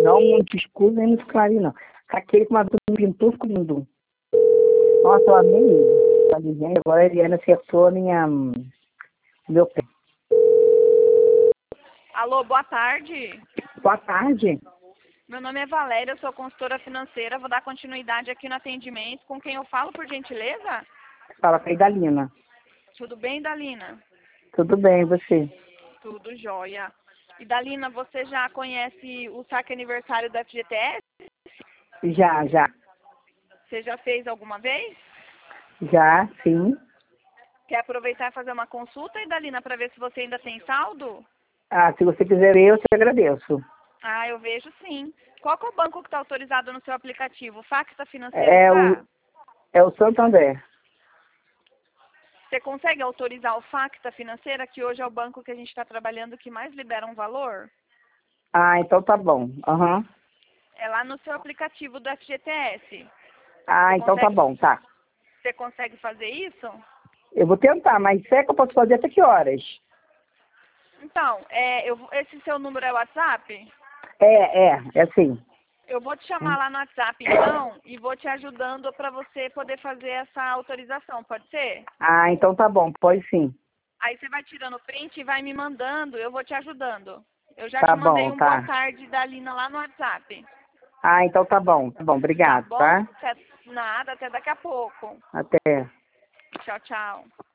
Não muito escuro nem muito clarinho, não. Aquele que matou no pintor ficou lindo. Nossa, eu amei ele. Falei, gente, agora a Eliana acertou meu pé. Alô, boa tarde. Boa tarde. Meu nome é Valéria, eu sou consultora financeira. Vou dar continuidade aqui no atendimento. Com quem eu falo, por gentileza? Fala com a Idalina. Tudo bem, Dalina? Tudo bem, e você? Tudo jóia. E Dalina, você já conhece o saque aniversário da FGTS? Já. Você já fez alguma vez? Já, sim. Quer aproveitar e fazer uma consulta, e Dalina, para ver se você ainda tem saldo? Ah, se você quiser ver, eu te agradeço. Ah, eu vejo sim. Qual que é o banco que está autorizado no seu aplicativo? O Facta Financeiro É está? o Santander. Você consegue autorizar o Facta Financeira, que hoje é o banco que a gente está trabalhando que mais libera um valor? Ah, então tá bom. Aham. É lá no seu aplicativo do FGTS. Ah, então tá bom, tá. Você consegue fazer isso? Eu vou tentar, mas será que eu posso fazer até que horas? Então, esse seu número é WhatsApp? É assim. Eu vou te chamar lá no WhatsApp, então, e vou te ajudando para você poder fazer essa autorização, pode ser? Ah, então tá bom, pode sim. Aí você vai tirando print e vai me mandando, eu vou te ajudando. Eu já Tá te mandei bom, um boa tá. tarde da Lina lá no WhatsApp. Ah, então tá bom, Tá obrigado, bom? tá? Nada, até daqui a pouco. Até. Tchau, tchau.